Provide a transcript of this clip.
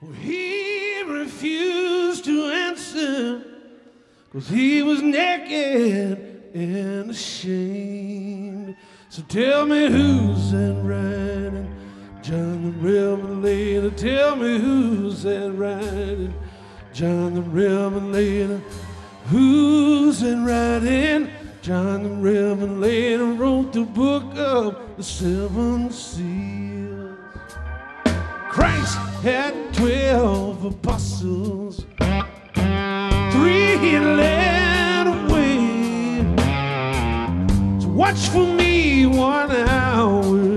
He refused to answer 'cause he was naked and ashamed. So tell me who's that riding? John the Revelator. Tell me who's that riding? John the Revelator. Who's that riding? John the Revelator wrote the book of the seven seals. Christ had 12 apostles. 3 he led away. So watch for me 1 hour